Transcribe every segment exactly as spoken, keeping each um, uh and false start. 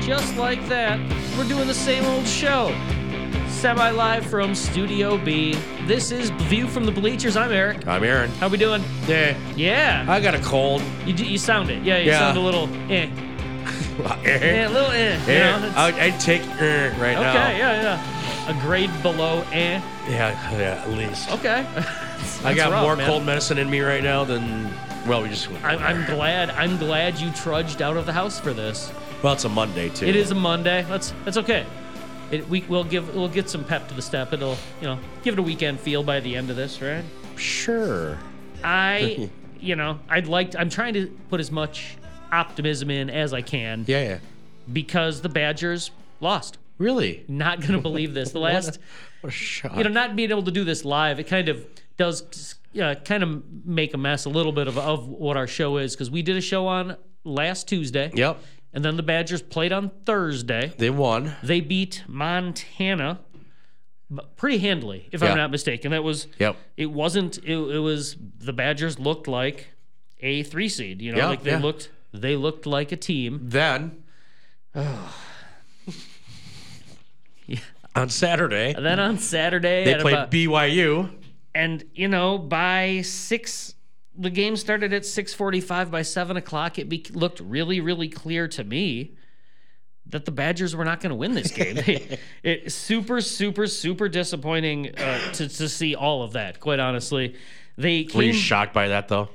just like that, we're doing the same old show. Semi-live from Studio B. This is View from the Bleachers. I'm Eric. I'm Aaron. How we doing? Yeah. Yeah. I got a cold. You you sound it. Yeah, you Yeah. sound a little eh. Yeah, a little eh. You Yeah. know, it's- I, I'd take uh, right okay, now. yeah, yeah. A grade below eh. Yeah, yeah, at least. Okay. I got rough, more man. cold medicine in me right now than, well, we just went. I'm, I'm glad. I'm glad you trudged out of the house for this. Well, it's a Monday, too. It is a Monday. That's that's okay. It, we we'll give we'll get some pep to the step. It'll you know give it a weekend feel by the end of this, right? Sure. I you know I'd like to, I'm trying to put as much optimism in as I can. Yeah, yeah. Because the Badgers lost. Really? Not gonna believe this. The last What a, what a shock. you know not being able to do this live, it kind of does uh, kind of make a mess a little bit of of what our show is, because we did a show on last Tuesday. Yep. And then the Badgers played on Thursday. They won. They beat Montana pretty handily, if Yeah. I'm not mistaken. That was Yep. It wasn't. It, it was the Badgers looked like a three seed. You know, Yeah, like they yeah. looked. They looked like a team. Then, on Saturday, And then on Saturday, they at played about- B Y U. and you know by six. The game started at six forty-five. By seven o'clock, it be, looked really, really clear to me that the Badgers were not going to win this game. it super, super, super disappointing uh, to to see all of that. Quite honestly, they came. Were you shocked by that, though?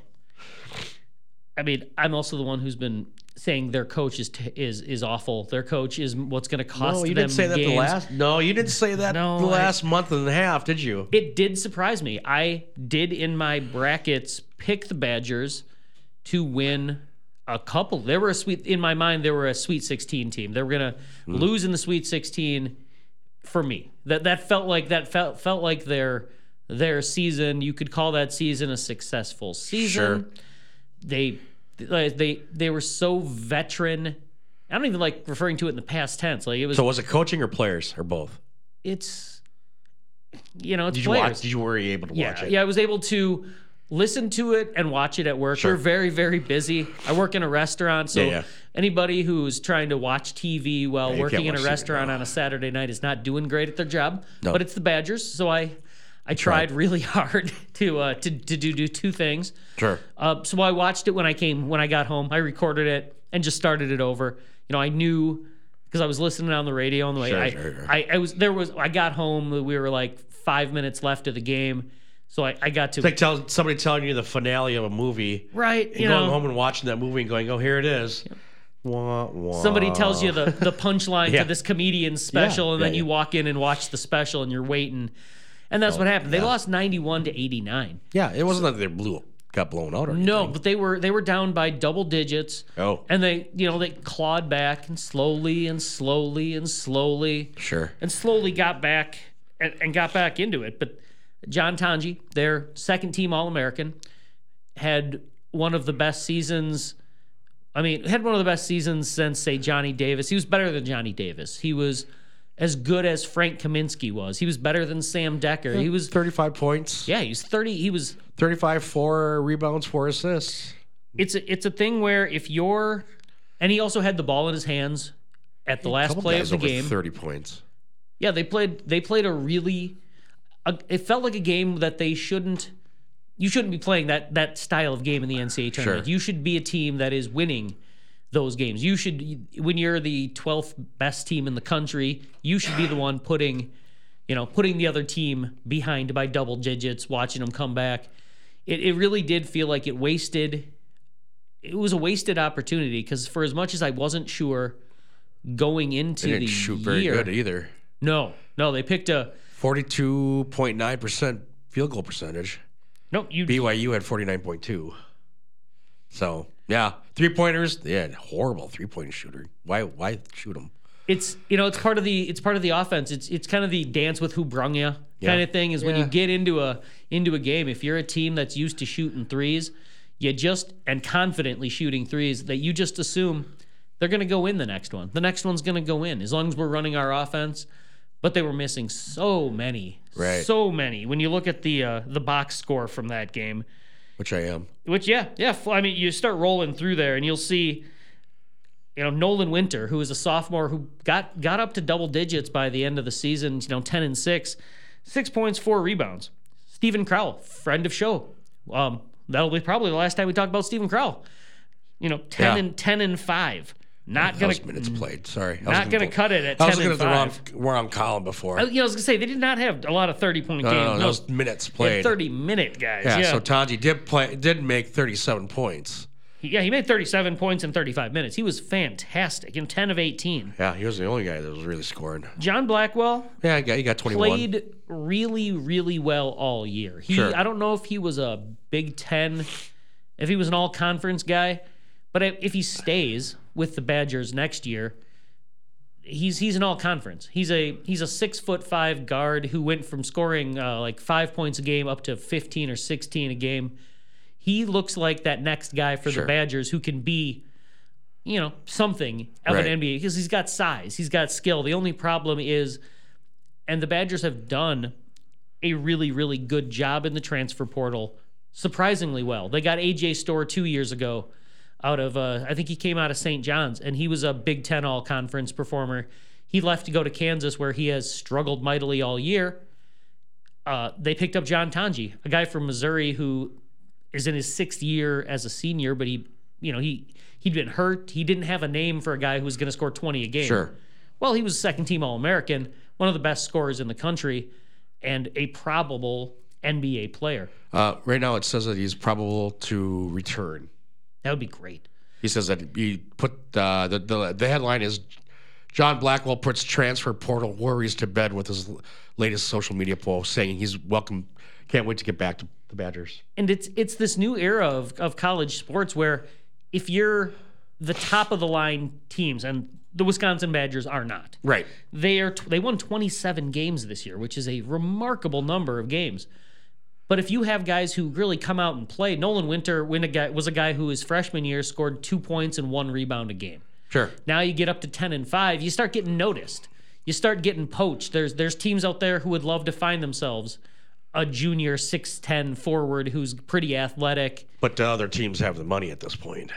I mean, I'm also the one who's been saying their coach is t- is is awful. Their coach is what's going to cost No, you them didn't say that games. the last. No, you didn't say that No, the I- last month and a half, did you? It did surprise me. I did in my brackets pick the Badgers to win a couple. They were a sweet in my mind. They were a Sweet sixteen team. They were gonna Mm. lose in the Sweet sixteen for me. That that felt like that felt felt like their their season. You could call that season a successful season. Sure. They they they were so veteran. I don't even like referring to it in the past tense. Like it was. So was it coaching or players or both? It's you know it's Did you players. watch? Did you were you able to Yeah, watch it? yeah, I was able to listen to it and watch it at work. Sure. We're very, very busy. I work in a restaurant, so Yeah, yeah. anybody who's trying to watch T V while Yeah, you working can't in a watch T V, restaurant no. on a Saturday night is not doing great at their job. No. But it's the Badgers, so I I tried really hard to uh, to to do, do two things. Sure. Uh, so I watched it when I came when I got home. I recorded it and just started it over. You know, I knew because I was listening on the radio on the way. Sure, I, sure, sure. I I was there was I got home. We were like five minutes left of the game. So I, I got to It's like tell, somebody telling you the finale of a movie, right, and you going know, home and watching that movie and going, "Oh, here it is." Wah, wah. somebody tells you the the punchline Yeah. to this comedian's special, Yeah, and then yeah, you yeah. walk in and watch the special, and you're waiting, and that's what happened. They yeah. lost ninety-one to eighty-nine. Yeah, it wasn't like they blew, got blown out or anything. No, but they were they were down by double digits. Oh. and they you know they clawed back and slowly and slowly and slowly Sure. and slowly got back and, and got back into it. But John Tanji, their second team All-American, had one of the best seasons. I mean, had one of the best seasons since, say, Johnny Davis. He was better than Johnny Davis. He was as good as Frank Kaminsky was. He was better than Sam Decker. He was, thirty-five points. yeah, he was thirty. He was. thirty-five, four rebounds, four assists. It's a, it's a thing where if you're, and he also had the ball in his hands at the last Couple play of guys the over game. thirty points. Yeah, they played. They played a really. A, it felt like a game that they shouldn't. You shouldn't be playing that that style of game in the N C double A tournament. Sure. You should be a team that is winning those games. You should, when you're the twelfth best team in the country, you should be the one putting, you know, putting the other team behind by double digits, watching them come back. It it really did feel like it wasted. It was a wasted opportunity because for as much as I wasn't sure going into They didn't the shoot very year, good either. no, no, they picked a forty-two point nine percent field goal percentage. no. You B Y U had forty-nine point two. So, yeah. Three-pointers, yeah, horrible three-point shooter. Why why shoot them? it's you know it's part of the it's part of the offense. It's it's kind of the dance with who brung you Yeah. kind of thing. Is when Yeah. you get into a into a game, if you're a team that's used to shooting threes, you just and confidently shooting threes, that you just assume they're going to go in the next one. The next one's going to go in as long as we're running our offense. But they were missing so many, Right. so many. When you look at the uh, the box score from that game, Which I am. which yeah, yeah. I mean, you start rolling through there and you'll see you know, Nolan Winter, who is a sophomore who got got up to double digits by the end of the season, you know, ten and six, six points, four rebounds. Stephen Crowell, friend of show. Um, that'll be probably the last time we talk about Stephen Crowell. You know, ten Yeah. and ten and five. Not That gonna was minutes played. Sorry, I was not gonna looking- cut it at I was ten looking and at the wrong, five. wrong column before. I, you know, I was gonna say they did not have a lot of thirty point no, games. no, no, that was minutes They had played. thirty minute guys. yeah, Yeah, so Tanji did play, did make thirty-seven points. He- yeah, he made thirty-seven points in thirty-five minutes. He was fantastic in ten of eighteen. Yeah, he was the only guy that was really scoring. John Blackwell Yeah, he got, he got twenty-one. played really, really well all year. He, Sure. I don't know if he was a Big Ten, if he was an all-conference guy, but if if he stays with the Badgers next year, he's he's an all-conference. He's a he's a six foot five guard who went from scoring uh, like five points a game up to fifteen or sixteen a game. He looks like that next guy for Sure. the Badgers who can be, you know, something of Right. an N B A because he's got size, he's got skill. The only problem is, and the Badgers have done a really, really good job in the transfer portal, surprisingly well. They got A J Storr two years ago out of, uh, I think he came out of Saint John's, and he was a Big Ten all-conference performer. He left to go to Kansas, where he has struggled mightily all year. Uh, they picked up John Tanji, a guy from Missouri who is in his sixth year as a senior, but he, you know, he he'd been hurt. He didn't have a name for a guy who was going to score twenty a game. Sure. Well, he was second team All-American, one of the best scorers in the country, and a probable N B A player. Uh, right now, it says that he's probable to return. That would be great. He says that he put uh, the, the the headline is John Blackwell puts transfer portal worries to bed with his latest social media post, saying he's welcome, can't wait to get back to the Badgers. And it's it's this new era of, of college sports where if you're the top of the line teams, and the Wisconsin Badgers are not. Right. They are they won twenty-seven games this year, which is a remarkable number of games. But if you have guys who really come out and play, Nolan Winter win a guy, was a guy who his freshman year scored two points and one rebound a game. Sure. Now you get up to ten and five, you start getting noticed. You start getting poached. There's there's teams out there who would love to find themselves a junior six ten forward who's pretty athletic. But the other teams have the money at this point.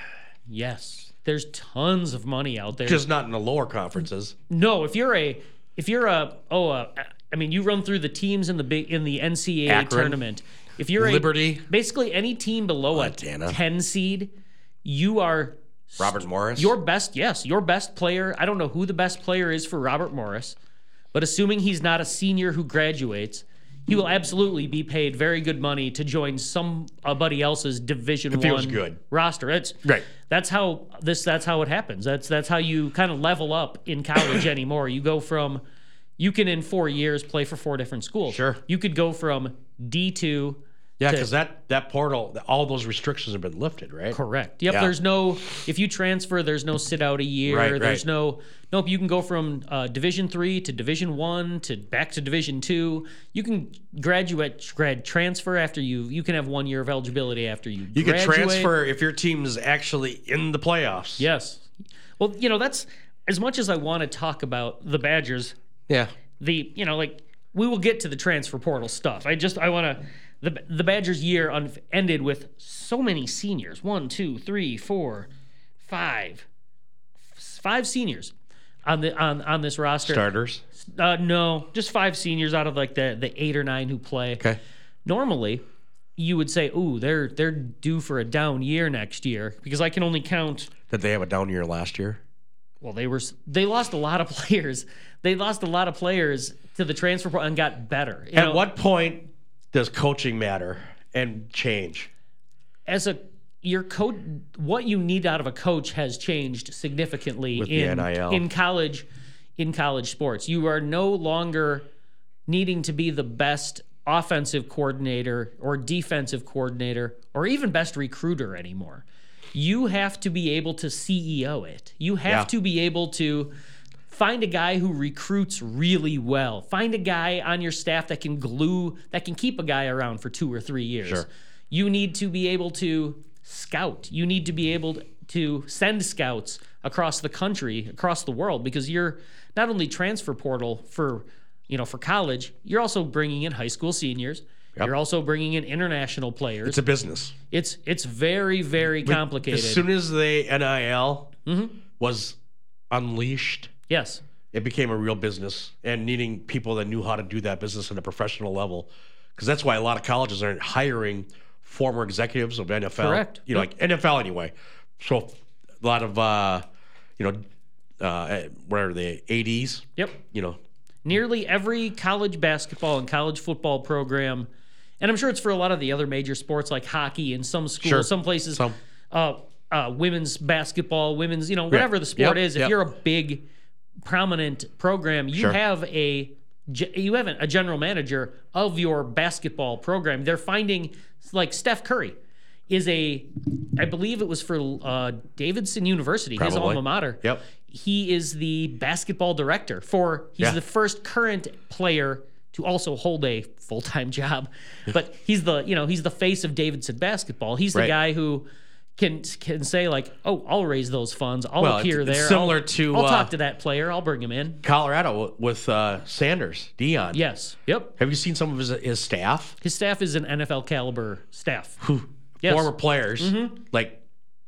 Yes, there's tons of money out there. Just not in the lower conferences. No, if you're a if you're a oh uh, I mean you run through the teams in the big in the N C A A Akron, tournament. If you're Liberty, a, basically any team below Montana. a ten seed, you are Robert Morris. your best. Yes, your best player. I don't know who the best player is for Robert Morris, but assuming he's not a senior who graduates, he will absolutely be paid very good money to join somebody else's Division If he One was good. roster. It's Right. That's how this. That's how it happens. That's that's how you kind of level up in college anymore. You go from, you can in four years play for four different schools. Sure. You could go from D two. Yeah, to- because that, that portal, all those restrictions have been lifted, right? Correct. Yep. Yeah. There's no, if you transfer, there's no sit out a year. Right, There's right. no, nope. You can go from uh, Division three to Division one to back to Division two. You can graduate, grad transfer after you. You can have one year of eligibility after you. You graduate. can transfer if your team's actually in the playoffs. Yes. Well, you know that's as much as I want to talk about the Badgers. Yeah. The you know like we will get to the transfer portal stuff. I just I want to. The, the Badgers' year un, ended with so many seniors. One, two, three, four, five. Five seniors on the on, on this roster. Starters. Uh, no, just five seniors out of like the, the eight or nine who play. Okay. Normally, you would say, ooh, they're they're due for a down year next year because I can only count. Did they have a down year last year? Well, they were they lost a lot of players. They lost a lot of players to the transfer portal and got better. You At know, what point does coaching matter and change? as a your coach, what you need out of a coach has changed significantly With the in N I L. in college in college sports. You are no longer needing to be the best offensive coordinator or defensive coordinator or even best recruiter anymore. You have to be able to C E O it. You have Yeah. to be able to find a guy who recruits really well. Find a guy on your staff that can glue, that can keep a guy around for two or three years. Sure. You need to be able to scout. You need to be able to send scouts across the country, across the world, because you're not only transfer portal for, you know, for college, you're also bringing in high school seniors. Yep. You're also bringing in international players. It's a business. It's it's very, very complicated. As soon as they N I L, was unleashed. Yes. It became a real business, and needing people that knew how to do that business at a professional level. Because that's why a lot of colleges aren't hiring former executives of N F L. Correct. You know, Yep. like N F L anyway. So a lot of, uh, you know, uh, what are they, A Ds? Yep. You know, Nearly every college basketball and college football program, and I'm sure it's for a lot of the other major sports like hockey in some schools, Sure. some places, Some. Uh, uh, women's basketball, women's, you know, whatever the sport Yep, is. If yep. you're a big, prominent program, you Sure. have a ge- you have a general manager of your basketball program. They're finding like Steph Curry is a, I believe it was for uh, Davidson University, his Probably. alma mater. Yep. He is the basketball director for, he's Yeah. the first current player to also hold a full-time job. But he's the, you know, he's the face of Davidson basketball. He's the Right. guy who can can say like, oh, I'll raise those funds. I'll Well, appear it's- it's there. similar I'll, to, I'll uh, talk to that player. I'll bring him in. Colorado with uh, Sanders, Dion. Yes. Yep. Have you seen some of his, his staff? His staff is an N F L caliber staff. Yes. Former players, Mm-hmm. like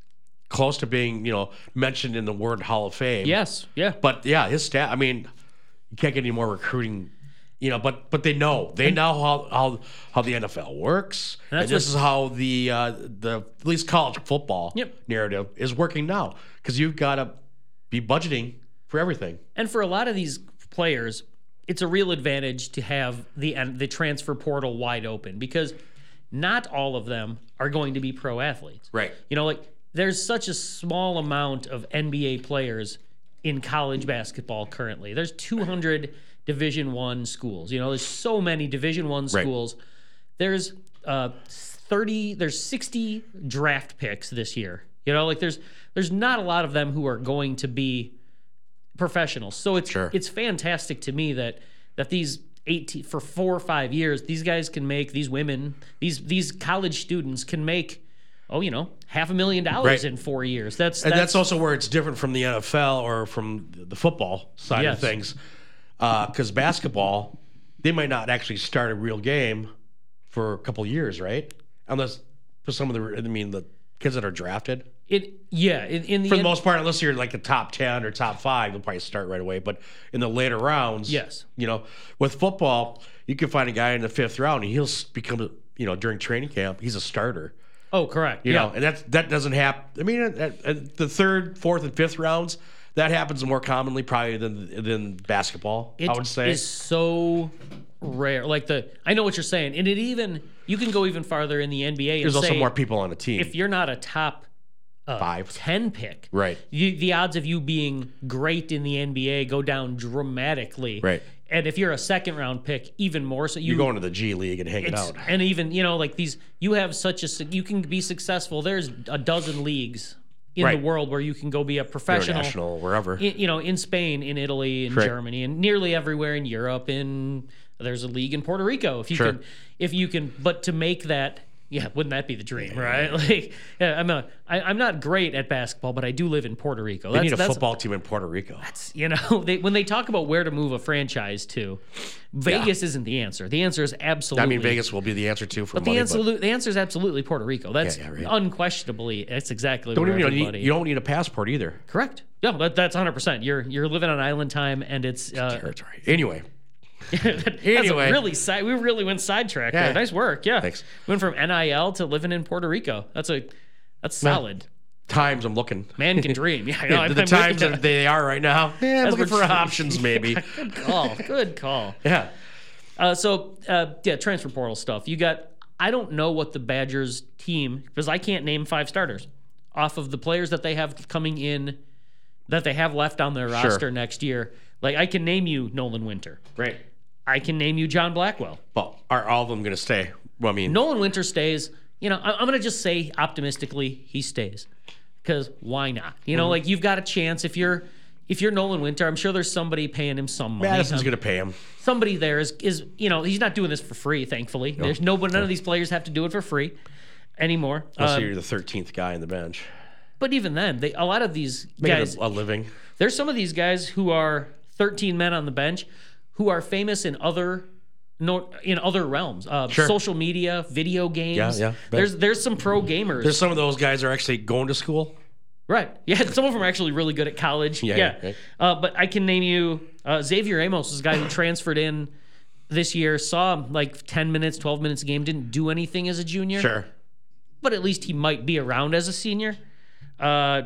close to being, you know, mentioned in the word Hall of Fame. Yes. Yeah. But yeah, his staff. I mean, you can't get any more recruiting, you know. But but they know they know how how, how the N F L works, And and, that's this is how the uh, the at least college football Yep. narrative is working now, because you've got to be budgeting for everything. And for a lot of these players, it's a real advantage to have the and the transfer portal wide open, because not all of them are going to be pro athletes. Right. You know, like there's such a small amount of N B A players in college basketball currently. There's two hundred Division One schools. You know, there's so many Division One Right. schools. There's uh, thirty. There's sixty draft picks this year. You know, like there's there's not a lot of them who are going to be professionals. So it's Sure. it's fantastic to me that that these eighteen for four or five years, these guys can make, these women, these these college students can make, oh, you know, half a million dollars Right. in four years. That's And that's, that's also where it's different from the N F L or from the football side Yes. of things. Because basketball, they might not actually start a real game for a couple years, right? Unless for some of the, I mean, the kids that are drafted. it. Yeah, in, in the, For the end- most part, unless you're like the top ten or top five, they'll probably start right away. But in the later rounds, Yes. you know, with football, you can find a guy in the fifth round and he'll s- become, a, you know, during training camp, he's a starter. oh, correct. You yeah. know, and that's that doesn't happen. I mean, at, at- at the third, fourth, and fifth rounds, that happens more commonly probably than than basketball. It I would say. is so rare. Like the, I know what you're saying, and it even you can go even farther in the N B A. And There's also say, more people on the team. if you're not a top uh, Five. ten pick, Right. You, the odds of you being great in the N B A go down dramatically. Right. And if you're a second round pick, even more so. You You're going to the G League and hanging it's, out. and even you know like these, you have such a su- you can be successful. There's a dozen leagues in Right. the world where you can go be a professional. International, wherever. In, you know, in Spain, in Italy, in Right. Germany, and nearly everywhere in Europe. In there's a league in Puerto Rico. If you Sure. can, if you can, but to make that, yeah, wouldn't that be the dream, right? Like, yeah, I'm a, I, I'm not great at basketball, but I do live in Puerto Rico. They need a football team in Puerto Rico. That's, you know, they, when they talk about where to move a franchise to, Vegas isn't the answer. The answer is absolutely. I mean, Vegas will be the answer too for But money. the answer, the answer is absolutely Puerto Rico. That's Yeah, yeah, right. unquestionably. That's exactly don't where even everybody. need, you don't need a passport either. Correct. Yeah, that, that's one hundred percent. You're you're living on island time, and it's uh, Territory. Anyway, that's Anyway. a really side. We really went sidetracked Yeah. there. Nice work. Yeah. Thanks. Went from N I L to living in Puerto Rico. That's a that's solid. times I'm looking. Man can dream. Yeah, I know. Yeah, I'm- the I'm times with that they are right now. Yeah, I'm As looking we're- for options maybe. Good call. Good call. Yeah. Uh, so uh, yeah, transfer portal stuff. You got. I don't know what the Badgers team, because I can't name five starters off of the players that they have coming in, that they have left on their roster next year. Like I can name you Nolan Winter. Right. I can name you John Blackwell. Well, are all of them going to stay? Well, I mean, Nolan Winter stays. You know, I- I'm going to just say optimistically he stays, because why not? You know, like you've got a chance if you're if you're Nolan Winter. I'm sure there's somebody paying him some money. Madison's Um, going to pay him. somebody there is is you know he's not doing this for free. Thankfully, there's no none of these players have to do it for free anymore. Unless Uh, you're the thirteenth guy on the bench. but even then, they a lot of these Making guys. a, a living. There's some of these guys who are thirteen men on the bench, who are famous in other. No, in other realms, uh, Sure. social media, video games. Yeah, yeah, bet. There's there's some pro gamers. There's some of those guys are actually going to school. Right. Yeah, some of them are actually really good at college. Yeah, Yeah. right. Uh, but I can name you uh, Xavier Amos was a guy who transferred in this year, saw like ten minutes, twelve minutes a game, didn't do anything as a junior. Sure. But at least he might be around as a senior. Uh,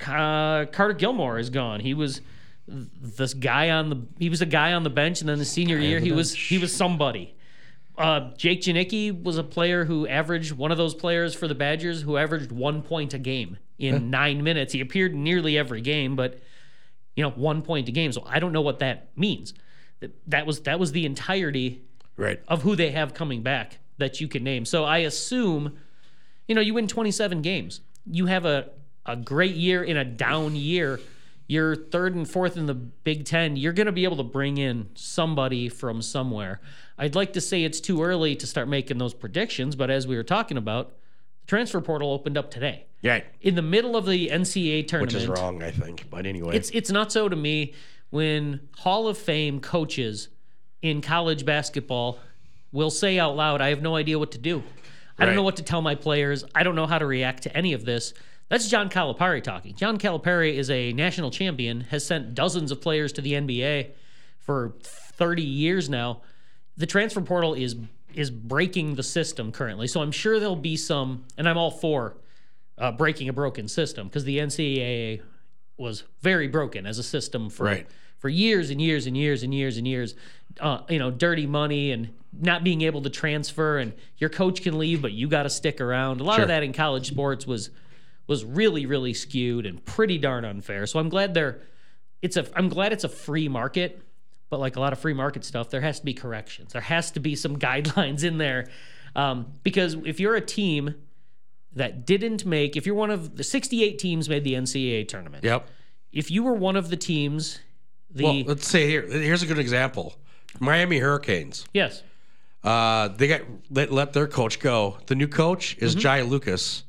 uh, Carter Gilmore is gone. He was this guy on the he was a guy on the bench, and then the senior Guy year on the he was bench. he was somebody. Uh, Jake Janicki was a player who averaged one of those players for the Badgers who averaged one point a game in nine minutes. He appeared nearly every game, but you know, one point a game. So I don't know what that means. That that was that was the entirety Right. of who they have coming back that you can name. So I assume, you know, you win twenty-seven games. You have a, a great year in a down year. You're third and fourth in the Big Ten. You're going to be able to bring in somebody from somewhere. I'd like to say it's too early to start making those predictions, but as we were talking about, the transfer portal opened up today. Right. In the middle of the N C double A tournament. Which is wrong, I think. But anyway. It's it's not so to me when Hall of Fame coaches in college basketball will say out loud, I have no idea what to do. I don't Right. know what to tell my players. I don't know how to react to any of this. That's John Calipari talking. John Calipari is a national champion, has sent dozens of players to the N B A for thirty years now. The transfer portal is is breaking the system currently. So I'm sure there'll be some, and I'm all for uh, breaking a broken system because the N C double A was very broken as a system for Right. for years and years and years and years and years. Uh, you know, dirty money and not being able to transfer, and your coach can leave, but you got to stick around. A lot Sure. of that in college sports was was really really skewed and pretty darn unfair. So I'm glad they're it's a I'm glad it's a free market. But like a lot of free market stuff, there has to be corrections. There has to be some guidelines in there. Um, because if you're a team that didn't make, if you're one of the sixty-eight teams made the N C double A tournament. Yep. If you were one of the teams, the Well, let's say here. Here's a good example. Miami Hurricanes. yes, Uh, they got let, let their coach go. The new coach is Mm-hmm. Jai Lucas,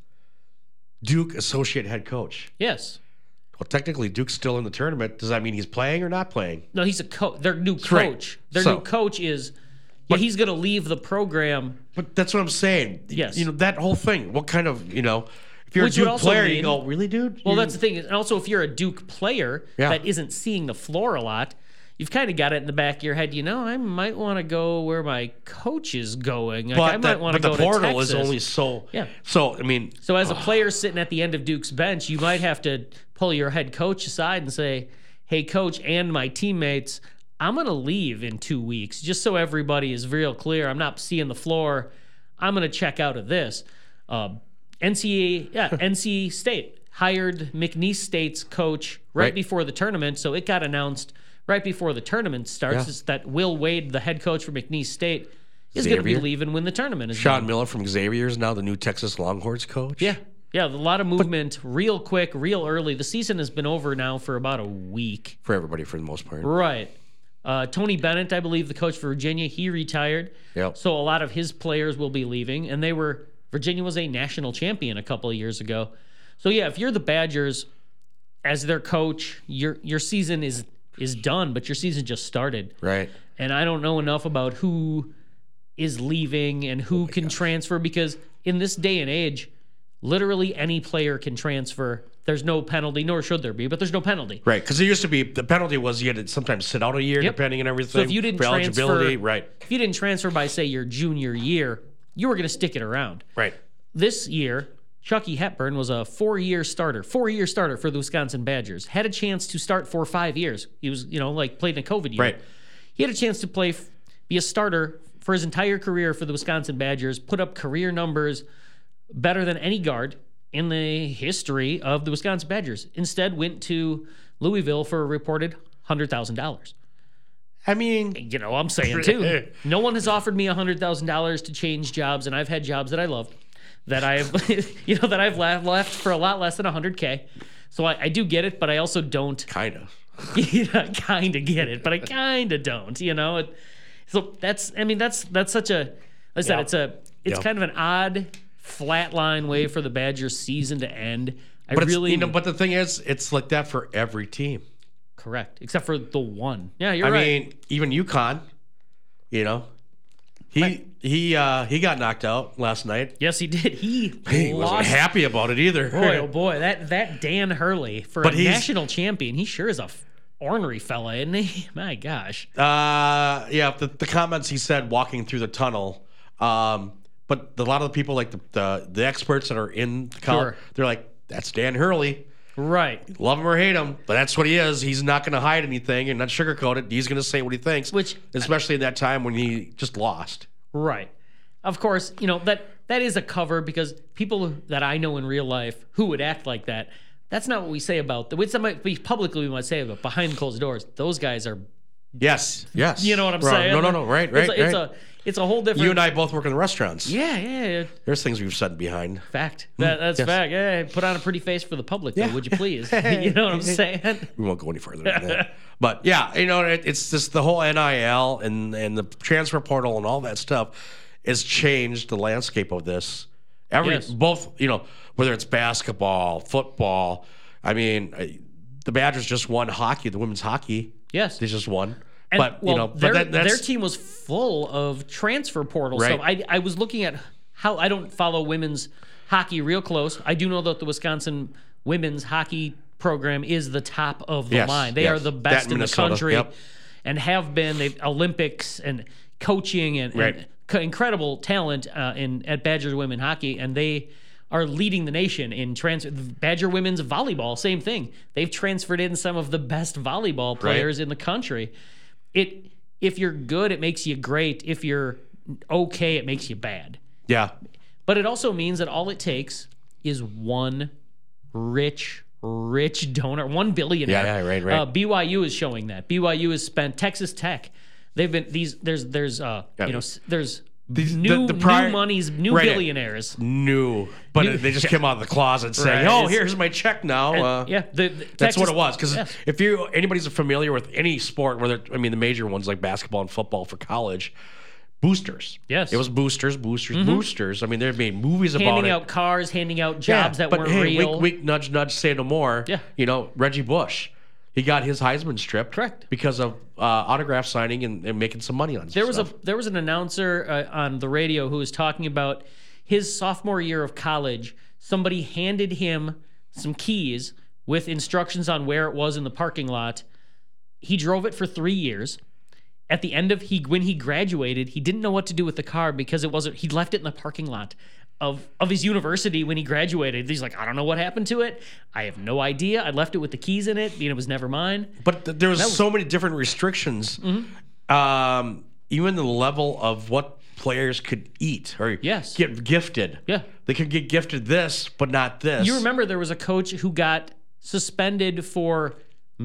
Duke associate head coach. yes. Well, technically, Duke's still in the tournament. Does that mean he's playing or not playing? No, he's a coach. Their new right. coach. Their So- new coach is, yeah, he's going to leave the program. But that's what I'm saying. Yes. You know, that whole thing. What kind of, you know, if you're Which a would Duke also player, mean- you go, really, dude? Well, You- that's the thing. And also, if you're a Duke player Yeah. that isn't seeing the floor a lot, you've kind of got it in the back of your head. You know, I might want to go where my coach is going. Like, But, I might that, want to but go the portal to is Texas. only so. Yeah. So, I mean, So as a player sitting at the end of Duke's bench, you might have to pull your head coach aside and say, hey, coach and my teammates, I'm going to leave in two weeks, just so everybody is real clear. I'm not seeing the floor. I'm going to check out of this. Uh, N C double A, yeah, N C State hired McNeese State's coach right, Right. before the tournament, so it got announced right before the tournament starts Yeah. is that Will Wade, the head coach for McNeese State, is going to be Xavier. leaving when the tournament is Sean done. Miller from Xavier is now the new Texas Longhorns coach. Yeah. Yeah, a lot of movement real quick, real early. The season has been over now for about a week. For everybody, for the most part. Right. Uh, Tony Bennett, I believe, the coach for Virginia, he retired. Yep. So a lot of his players will be leaving. And they were, Virginia was a national champion a couple of years ago. So yeah, if you're the Badgers as their coach, your your season is is done, but your season just started. Right. And I don't know enough about who is leaving and who can transfer because in this day and age, literally any player can transfer. There's no penalty, nor should there be, but there's no penalty. Right. Because there used to be, the penalty was you had to sometimes sit out a year, Yep. depending on everything. So if you didn't for transfer, eligibility. Right. if you didn't transfer by say your junior year, you were going to stick it around. Right. This year, Chucky Hepburn was a four-year starter, four-year starter for the Wisconsin Badgers. Had a chance to start for five years. He was, you know, like played in a COVID year. Right. He had a chance to play, f- be a starter for his entire career for the Wisconsin Badgers. Put up career numbers better than any guard in the history of the Wisconsin Badgers. Instead, went to Louisville for a reported one hundred thousand dollars. I mean, You know, I'm saying too. No one has offered me one hundred thousand dollars to change jobs, and I've had jobs that I loved. That I've, you know, that I've left, left for a lot less than one hundred K. So I, I do get it, but I also don't kind of. you know, kind of get it, but I kind of don't, you know? It, so that's, I mean, that's, that's such a, like I said, Yeah. it's a, it's Yeah. kind of an odd flatline way for the Badgers season to end. I But it's, really, you know, but the thing is, it's like that for every team. correct, except for the one. Yeah, you're I right. mean, even UConn, you know, He he uh, he got knocked out last night. Yes, he did. He, He lost. wasn't happy about it either. Boy, oh boy, that that Dan Hurley for But a he's- national champion, he sure is a f- ornery fella, isn't he? My gosh. Uh, yeah, the, the comments he said walking through the tunnel. Um, but a lot of the people, like the the, the experts that are in the college, Sure. they're like, that's Dan Hurley. Right. Love him or hate him, but that's what he is. He's not going to hide anything and not sugarcoat it. He's going to say what he thinks, Which- especially in that time when he just lost. Right. Of course, you know, that that is a cover because people that I know in real life who would act like that, that's not what we say about them. It's not we publicly we might say about behind closed doors. Those guys are, Yes, yes. you know what I'm Right. saying? No, no, no. Right, right, It's a, right. it's a it's a whole different. You and I both work in the restaurants. Yeah, yeah, yeah. There's things we've said behind. Fact. That, that's yes. fact. Yeah, put on a pretty face for the public, though, Yeah. would you please? You know what I'm saying? We won't go any further than that. But yeah, you know, it, it's just the whole N I L and and the transfer portal and all that stuff has changed the landscape of this. Every Yes. both, you know, whether it's basketball, football. I mean, I- the Badgers just won hockey, the women's hockey. Yes. They just won. And, but well, you know, their, but that, that's their team was full of transfer portal Right. stuff. I, I was looking at how I don't follow women's hockey real close. I do know that the Wisconsin women's hockey program is the top of the Yes, line. They yes. are the That best in in the Minnesota, country yep. and have been. They've Olympics and coaching and, Right. and co- incredible talent uh, in at Badgers women hockey, and they are leading the nation in transfer. Badger women's volleyball, same thing. They've transferred in some of the best volleyball players in the country. It if you're good, it makes you great. If you're okay, it makes you bad. yeah. But it also means that all it takes is one rich, rich donor, one billionaire. Yeah, yeah, right, right. Uh, B Y U is showing that. B Y U has spent Texas Tech. They've been these. There's there's uh Yeah. you know s- there's These- new the- the prior- new monies, new Right. billionaires. New, but New- they just came out of the closet saying, Right. "Oh, It's- here's my check now." Uh, yeah, the, the That's Texas- what it was. Because yes. if you anybody's familiar with any sport, whether I mean the major ones like basketball and football for college, boosters. Yes. it was boosters, boosters, boosters. I mean, they've made movies about handing it. out cars, handing out jobs that but weren't hey, real. Wink, wink, nudge, nudge, say no more. Yeah. You know, Reggie Bush, he got his Heisman stripped. Correct. Because of uh, autograph signing and, and making some money on There was a stuff. there was an announcer uh, on the radio who was talking about his sophomore year of college. Somebody handed him some keys with instructions on where it was in the parking lot. He drove it for three years. At the end of he when he graduated, he didn't know what to do with the car because it wasn't. He left it in the parking lot of of his university when he graduated. He's like, I don't know what happened to it. I have no idea. I left it with the keys in it. You know, it was never mine. But th- there was, so many different restrictions. Mm-hmm. Um, even the level of what players could eat or Yes. get gifted. Yeah. They could get gifted this, but not this. You remember there was a coach who got suspended for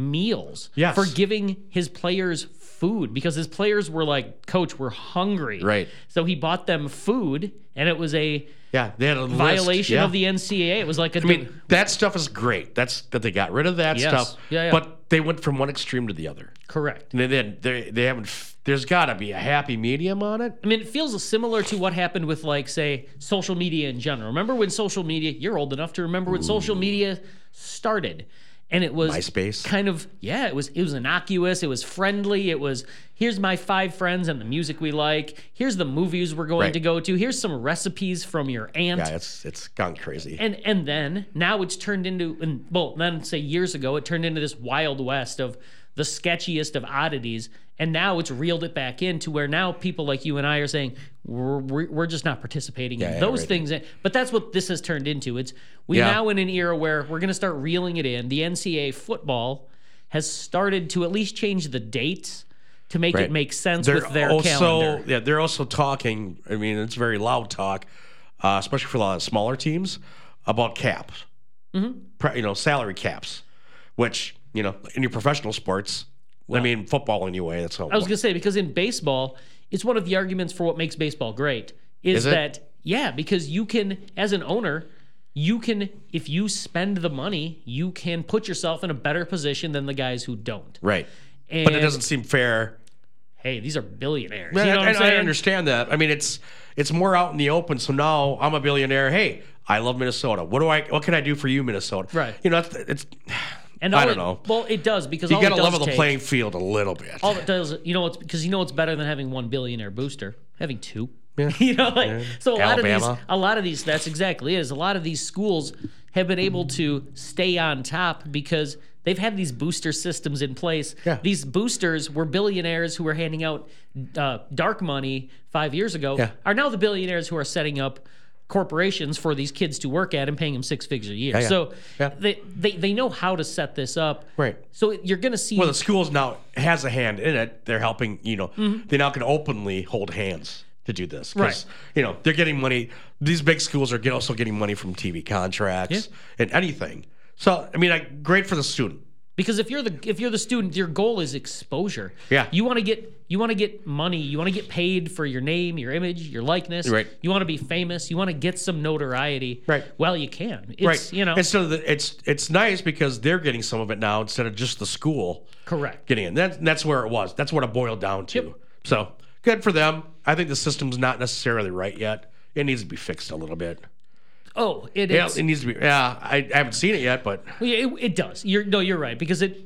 meals Yes. for giving his players food because his players were like, Coach, we're hungry. Right. So he bought them food, and it was a Yeah, they had a violation list. Yeah. of the N C A A. It was like a I mean, that stuff is great. That's that they got rid of that Yes. stuff. Yeah, yeah. But they went from one extreme to the other. correct. And then they they haven't. f- There's got to be a happy medium on it. I mean, it feels similar to what happened with, like, say, social media in general. Remember when social media, you're old enough to remember when social media started. And it was MySpace. kind of, yeah, it was it was innocuous. It was friendly. It was, here's my five friends and the music we like. Here's the movies we're going Right. to go to. Here's some recipes from your aunt. Yeah, it's it's gone crazy. And and then now it's turned into, and well, then say years ago, it turned into this wild west of the sketchiest of oddities. And now it's reeled it back in to where now people like you and I are saying, we're, we're, we're just not participating Yeah, in yeah, those right. things. But that's what this has turned into. It's we're Yeah. now in an era where we're going to start reeling it in. The N C A A football has started to at least change the dates to make Right. it make sense They're with their also, calendar. Yeah, they're also talking. I mean, it's very loud talk, uh, especially for a lot of smaller teams, about caps. Mm-hmm. You know, salary caps, which you know in your professional sports. I mean, football anyway. That's how. I was going to say, because in baseball, it's one of the arguments for what makes baseball great is, Is it? that, yeah, because you can, as an owner, you can, if you spend the money, you can put yourself in a better position than the guys who don't. right, And, but it doesn't seem fair. hey, these are billionaires. And, you know what I'm and I saying? understand that. I mean, it's it's more out in the open. So now I'm a billionaire. Hey, I love Minnesota. What do I? What can I do for you, Minnesota? Right. You know, it's, it's And all I don't it, know. Well, it does because You all got it to does level the take- playing field a little bit. All it does, you know, it's because you know it's better than having one billionaire booster, having two. Yeah. You know, like Yeah. so a lot of Alabama. these, a lot of these. That's exactly it. Is a lot of these schools have been able to stay on top because they've had these booster systems in place. Yeah. These boosters were billionaires who were handing out uh, dark money five years ago. Yeah. Are now the billionaires who are setting up corporations for these kids to work at and paying them six figures a year. Yeah, yeah. So Yeah. they, they they know how to set this up. Right. So you're going to see. Well, the schools now has a hand in it. They're helping, you know, Mm-hmm. they now can openly hold hands to do this. 'Cause, Right. You know, they're getting money. These big schools are get, also getting money from T V contracts and anything. So, I mean, like, great for the student. Because if you're the if you're the student, your goal is exposure. Yeah. You want to get you want to get money. You want to get paid for your name, your image, your likeness. Right. You want to be famous. You want to get some notoriety. Right. Well, you can. It's, Right. You know. And so the, it's it's nice because they're getting some of it now instead of just the school Correct. getting it. That, that's where it was. That's what it boiled down to. Yep. So good for them. I think the system's not necessarily right yet. It needs to be fixed a little bit. Oh, it Yeah, is. it needs to be. Yeah, I, I haven't seen it yet, but Well, yeah, it, it does. You're no, you're right because it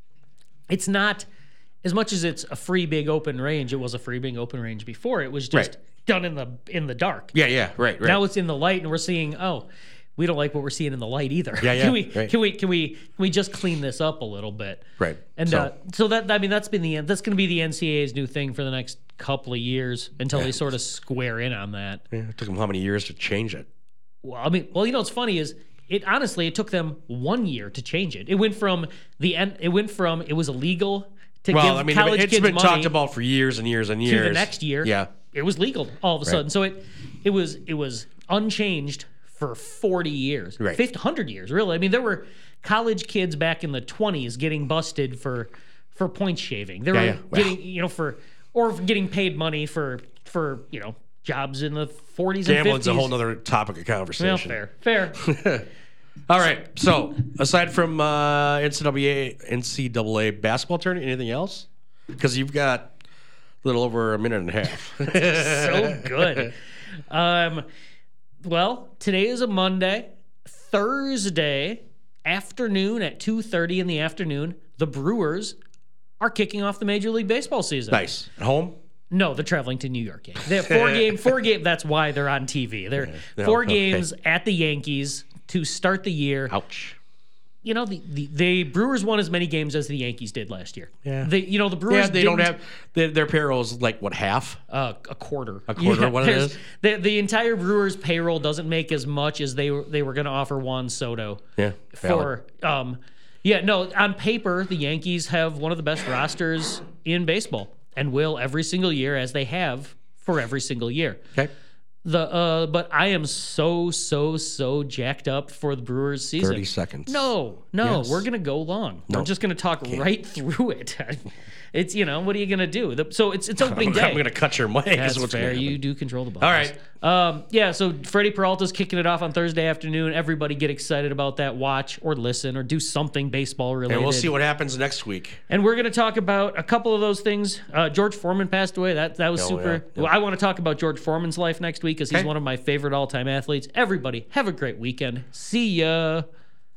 it's not as much as it's a free big open range. It was a free big open range before. It was just Right. done in the in the dark. yeah, yeah, right, right. Now it's in the light, and we're seeing. Oh, we don't like what we're seeing in the light either. Yeah, yeah, Can we? right. Can we? Can we? Can we just clean this up a little bit? Right. And So- so, uh, so that I mean that's been the that's going to be the N C A A's new thing for the next couple of years until they sort of square in on that. Yeah, it took them how many years to change it? Well, I mean, well, you know what's funny is it honestly it took them one year to change it. It went from the end. It went from it was illegal to Well, give I mean, college it's kids been money talked about for years and years and to years. the next year. Yeah. It was legal all of a sudden. So it it was it was unchanged for forty years, Right. fifty, one hundred years, really. I mean, there were college kids back in the twenties getting busted for for point shaving. They were yeah. Well. getting, you know, for or for getting paid money for for, you know, jobs in the forties and Gambling's fifties. a whole other topic of Well, conversation. fair. Fair. All right. So, aside from uh, N C double A, N C double A basketball tournament, anything else? Because you've got a little over a minute and a half. So good. Um, well, today is a Monday. Thursday afternoon at two thirty in the afternoon, the Brewers are kicking off the Major League Baseball season. Nice. At home? No, they're traveling to New York. Game. They have four game, four game. That's why they're on T V. They're No, four okay. games at the Yankees to start the year. Ouch. You know, the, the the Brewers won as many games as the Yankees did last year. Yeah. They, you know, the Brewers. Yeah, they don't didn't- have their, their payroll is like what half? Uh, a quarter. A quarter of what it there's- is? The, the entire Brewers payroll doesn't make as much as they were they were going to offer Juan Soto. Yeah, valid. For um, yeah, no. On paper, the Yankees have one of the best rosters in baseball, and will every single year, as they have for every single year. Okay. The uh, but I am so so so jacked up for the Brewers season. Thirty seconds. No, no, Yes. we're gonna go long. No. We're just gonna talk right through it. It's, you know, what are you gonna do? The, so it's it's opening day. I'm going to cut your mic. That's is what's fair. gonna You happen. do control the ball. All right. Um, yeah. So Freddie Peralta's kicking it off on Thursday afternoon. Everybody get excited about that. Watch or listen or do something baseball related. And we'll see what happens next week. And we're going to talk about a couple of those things. Uh, George Foreman passed away. That that was Oh, super. yeah, yeah. Well, I want to talk about George Foreman's life next week because he's Okay. one of my favorite all time athletes. Everybody, have a great weekend. See ya.